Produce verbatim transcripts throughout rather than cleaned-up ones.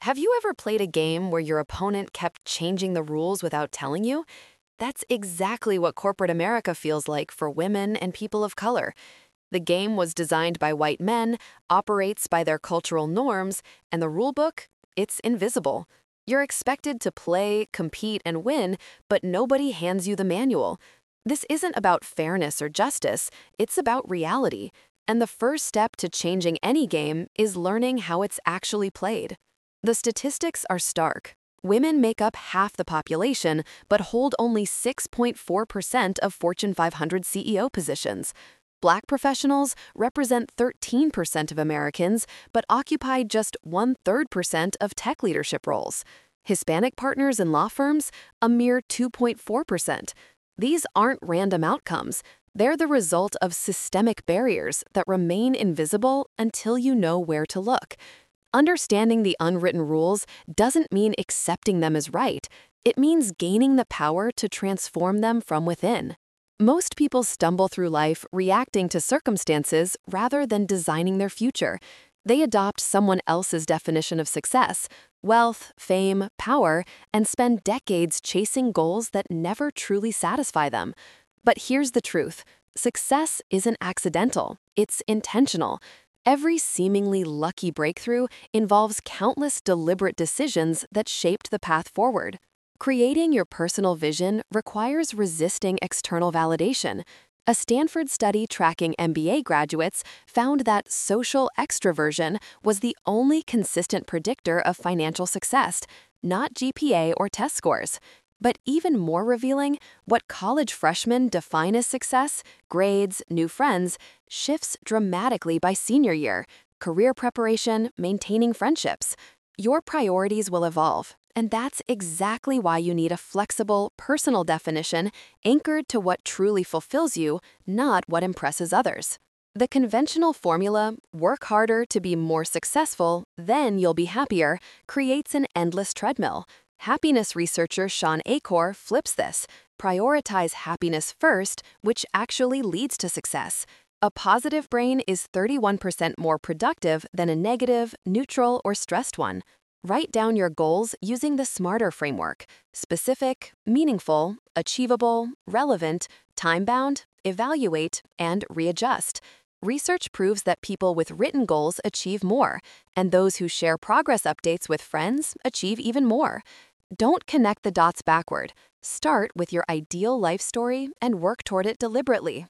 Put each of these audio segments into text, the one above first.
Have you ever played a game where your opponent kept changing the rules without telling you? That's exactly what corporate America feels like for women and people of color. The game was designed by white men, operates by their cultural norms, and the rulebook, it's invisible. You're expected to play, compete, and win, but nobody hands you the manual. This isn't about fairness or justice, it's about reality. And the first step to changing any game is learning how it's actually played. The statistics are stark. Women make up half the population, but hold only six point four percent of Fortune five hundred C E O positions. Black professionals represent thirteen percent of Americans, but occupy just one-third percent of tech leadership roles. Hispanic partners in law firms, a mere two point four percent. These aren't random outcomes. They're the result of systemic barriers that remain invisible until you know where to look. Understanding the unwritten rules doesn't mean accepting them as right. It means gaining the power to transform them from within. Most people stumble through life reacting to circumstances rather than designing their future. They adopt someone else's definition of success, wealth, fame, power, and spend decades chasing goals that never truly satisfy them. But here's the truth. Success isn't accidental. It's intentional. Every seemingly lucky breakthrough involves countless deliberate decisions that shaped the path forward. Creating your personal vision requires resisting external validation. A Stanford study tracking M B A graduates found that social extroversion was the only consistent predictor of financial success, not G P A or test scores. But even more revealing, what college freshmen define as success, grades, new friends, shifts dramatically by senior year, career preparation, maintaining friendships. Your priorities will evolve, and that's exactly why you need a flexible, personal definition anchored to what truly fulfills you, not what impresses others. The conventional formula, work harder to be more successful, then you'll be happier, creates an endless treadmill. Happiness researcher Sean Achor flips this. Prioritize happiness first, which actually leads to success. A positive brain is thirty-one percent more productive than a negative, neutral, or stressed one. Write down your goals using the SMARTER framework: specific, meaningful, achievable, relevant, time-bound, evaluate, and readjust. Research proves that people with written goals achieve more, and those who share progress updates with friends achieve even more. Don't connect the dots backward. Start with your ideal life story and work toward it deliberately.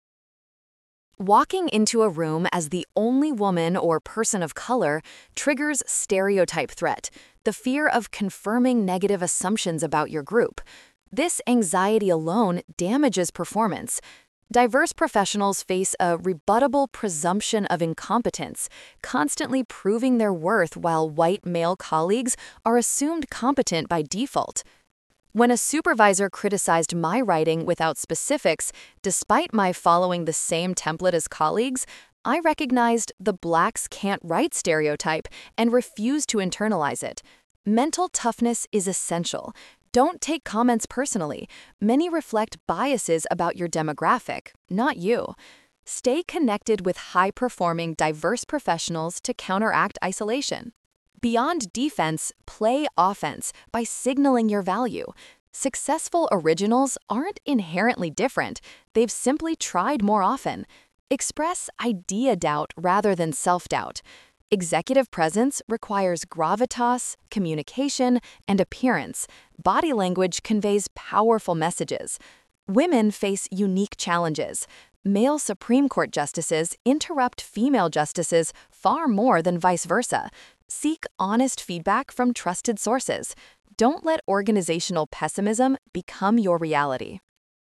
Walking into a room as the only woman or person of color triggers stereotype threat, the fear of confirming negative assumptions about your group. This anxiety alone damages performance. Diverse professionals face a rebuttable presumption of incompetence, constantly proving their worth while white male colleagues are assumed competent by default. When a supervisor criticized my writing without specifics, despite my following the same template as colleagues, I recognized the blacks can't write stereotype and refused to internalize it. Mental toughness is essential. Don't take comments personally. Many reflect biases about your demographic, not you. Stay connected with high-performing, diverse professionals to counteract isolation. Beyond defense, play offense by signaling your value. Successful originals aren't inherently different. They've simply tried more often. Express idea doubt rather than self-doubt. Executive presence requires gravitas, communication, and appearance. Body language conveys powerful messages. Women face unique challenges. Male Supreme Court justices interrupt female justices far more than vice versa. Seek honest feedback from trusted sources. Don't let organizational pessimism become your reality.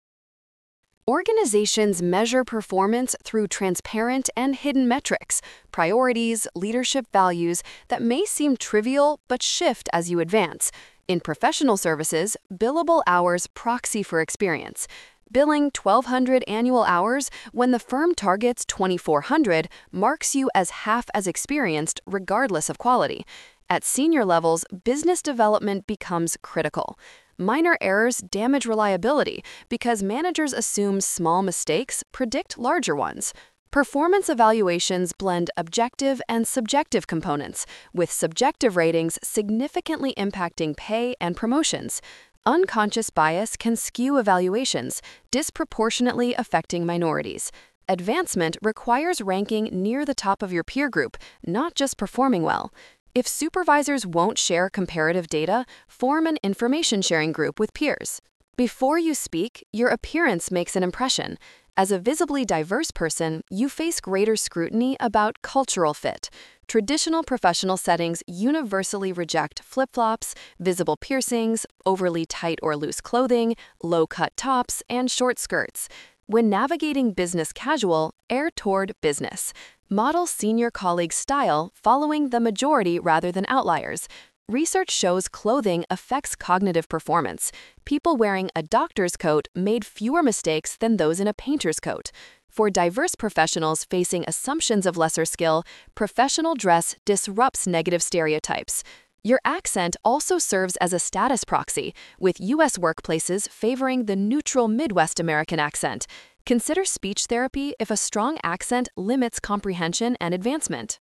Organizations measure performance through transparent and hidden metrics, priorities, leadership values that may seem trivial but shift as you advance. In professional services, billable hours proxy for experience. Billing twelve hundred annual hours when the firm targets twenty-four hundred marks you as half as experienced regardless of quality. At senior levels, business development becomes critical. Minor errors damage reliability because managers assume small mistakes predict larger ones. Performance evaluations blend objective and subjective components, with subjective ratings significantly impacting pay and promotions. Unconscious bias can skew evaluations, disproportionately affecting minorities. Advancement requires ranking near the top of your peer group, not just performing well. If supervisors won't share comparative data, form an information sharing group with peers. Before you speak, your appearance makes an impression. As a visibly diverse person, you face greater scrutiny about cultural fit. Traditional professional settings universally reject flip-flops, visible piercings, overly tight or loose clothing, low-cut tops, and short skirts. When navigating business casual, err toward business. Model senior colleague style, following the majority rather than outliers. Research shows clothing affects cognitive performance. People wearing a doctor's coat made fewer mistakes than those in a painter's coat. For diverse professionals facing assumptions of lesser skill, professional dress disrupts negative stereotypes. Your accent also serves as a status proxy, with U S workplaces favoring the neutral Midwest American accent. Consider speech therapy if a strong accent limits comprehension and advancement.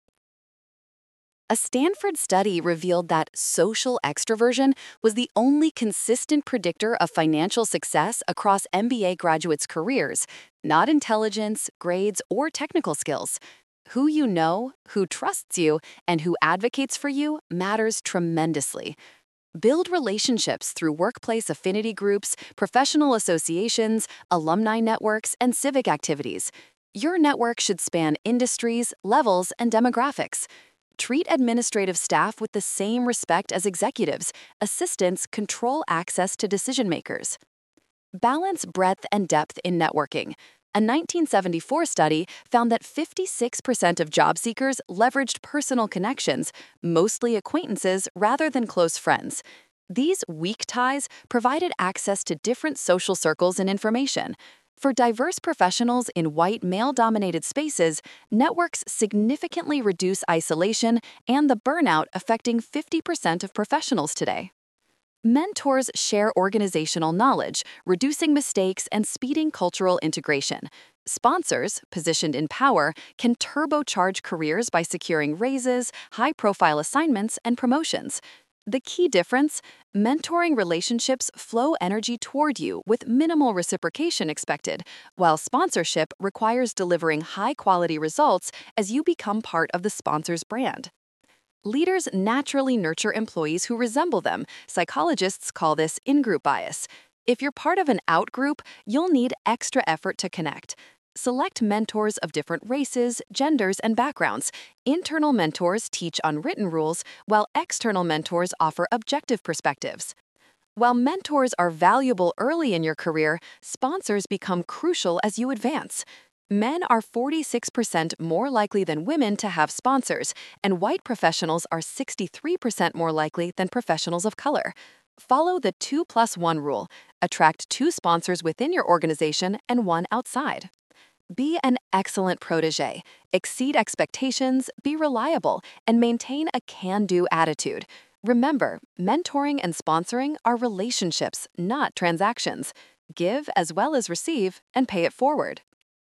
A Stanford study revealed that social extroversion was the only consistent predictor of financial success across M B A graduates' careers, not intelligence, grades, or technical skills. Who you know, who trusts you, and who advocates for you matters tremendously. Build relationships through workplace affinity groups, professional associations, alumni networks, and civic activities. Your network should span industries, levels, and demographics. Treat administrative staff with the same respect as executives. Assistants control access to decision makers. Balance breadth and depth in networking. A nineteen seventy-four study found that fifty-six percent of job seekers leveraged personal connections, mostly acquaintances rather than close friends. These weak ties provided access to different social circles and information. For diverse professionals in white male-dominated spaces, networks significantly reduce isolation and the burnout affecting fifty percent of professionals today. Mentors share organizational knowledge, reducing mistakes and speeding cultural integration. Sponsors, positioned in power, can turbocharge careers by securing raises, high-profile assignments, and promotions. The key difference: mentoring relationships flow energy toward you with minimal reciprocation expected, while sponsorship requires delivering high-quality results as you become part of the sponsor's brand. Leaders naturally nurture employees who resemble them. Psychologists call this in-group bias. If you're part of an out-group, you'll need extra effort to connect. Select mentors of different races, genders, and backgrounds. Internal mentors teach unwritten rules, while external mentors offer objective perspectives. While mentors are valuable early in your career, sponsors become crucial as you advance. Men are forty-six percent more likely than women to have sponsors, and white professionals are sixty-three percent more likely than professionals of color. Follow the two plus one rule. Attract two sponsors within your organization and one outside. Be an excellent protege. Exceed expectations, be reliable, and maintain a can-do attitude. Remember, mentoring and sponsoring are relationships, not transactions. Give as well as receive, and pay it forward.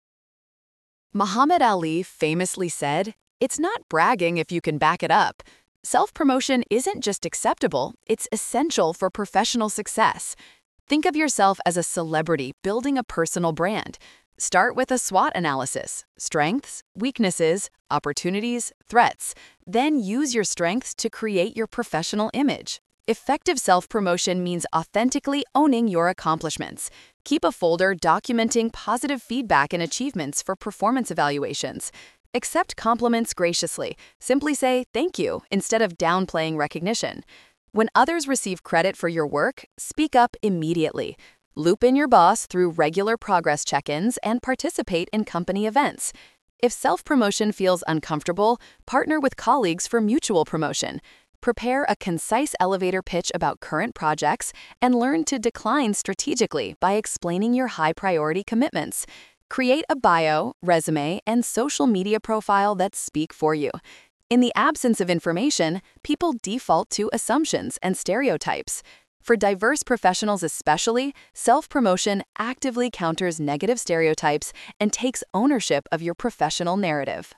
Muhammad Ali famously said, "It's not bragging if you can back it up." Self-promotion isn't just acceptable, it's essential for professional success. Think of yourself as a celebrity building a personal brand. Start with a SWOT analysis: strengths, weaknesses, opportunities, threats. Then use your strengths to create your professional image. Effective self-promotion means authentically owning your accomplishments. Keep a folder documenting positive feedback and achievements for performance evaluations. Accept compliments graciously. Simply say thank you instead of downplaying recognition. When others receive credit for your work, speak up immediately. Loop in your boss through regular progress check-ins and participate in company events. If self-promotion feels uncomfortable, partner with colleagues for mutual promotion. Prepare a concise elevator pitch about current projects and learn to decline strategically by explaining your high-priority commitments. Create a bio, resume, and social media profile that speak for you. In the absence of information, people default to assumptions and stereotypes. For diverse professionals especially, self-promotion actively counters negative stereotypes and takes ownership of your professional narrative.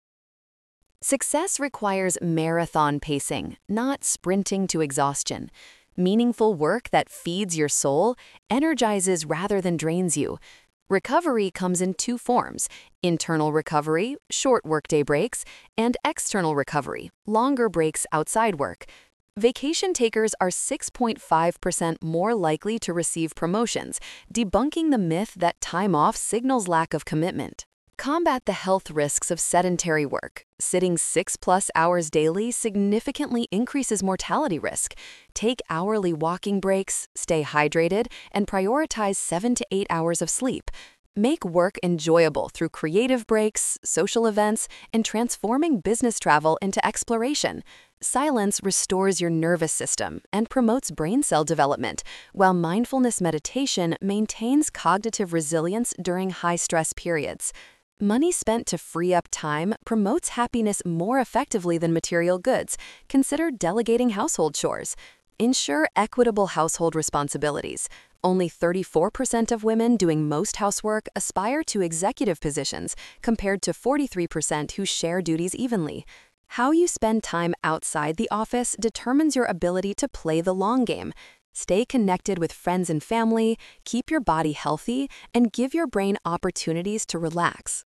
Success requires marathon pacing, not sprinting to exhaustion. Meaningful work that feeds your soul, energizes rather than drains you. Recovery comes in two forms: internal recovery, short workday breaks, and external recovery, longer breaks outside work. Vacation takers are six point five percent more likely to receive promotions, debunking the myth that time off signals lack of commitment. Combat the health risks of sedentary work. Sitting six-plus hours daily significantly increases mortality risk. Take hourly walking breaks, stay hydrated, and prioritize seven to eight hours of sleep. Make work enjoyable through creative breaks, social events, and transforming business travel into exploration. Silence restores your nervous system and promotes brain cell development, while mindfulness meditation maintains cognitive resilience during high-stress periods. Money spent to free up time promotes happiness more effectively than material goods. Consider delegating household chores. Ensure equitable household responsibilities. Only thirty-four percent of women doing most housework aspire to executive positions, compared to forty-three percent who share duties evenly. How you spend time outside the office determines your ability to play the long game. Stay connected with friends and family, keep your body healthy, and give your brain opportunities to relax.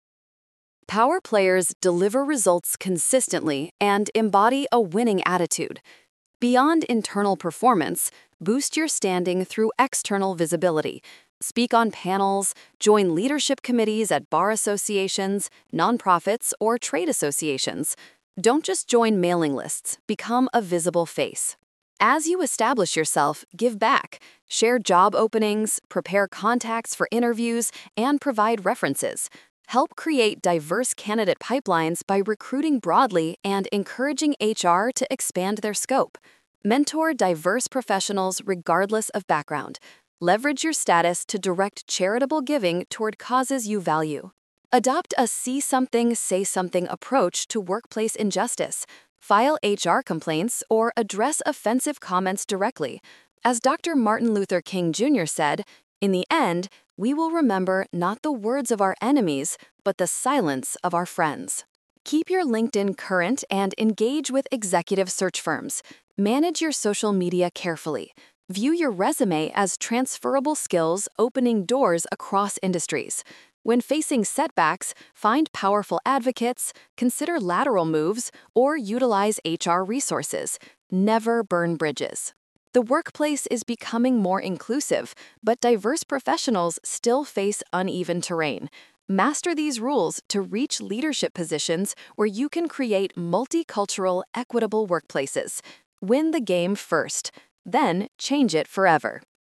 Power players deliver results consistently and embody a winning attitude. Beyond internal performance, boost your standing through external visibility. Speak on panels, join leadership committees at bar associations, nonprofits, or trade associations. Don't just join mailing lists, become a visible face. As you establish yourself, give back. Share job openings, prepare contacts for interviews, and provide references. Help create diverse candidate pipelines by recruiting broadly and encouraging H R to expand their scope. Mentor diverse professionals regardless of background. Leverage your status to direct charitable giving toward causes you value. Adopt a see something, say something approach to workplace injustice. File H R complaints or address offensive comments directly. As Doctor Martin Luther King Junior said, "In the end, we will remember not the words of our enemies, but the silence of our friends." Keep your LinkedIn current and engage with executive search firms. Manage your social media carefully. View your resume as transferable skills opening doors across industries. When facing setbacks, find powerful advocates, consider lateral moves, or utilize H R resources. Never burn bridges. The workplace is becoming more inclusive, but diverse professionals still face uneven terrain. Master these rules to reach leadership positions where you can create multicultural, equitable workplaces. Win the game first, then change it forever.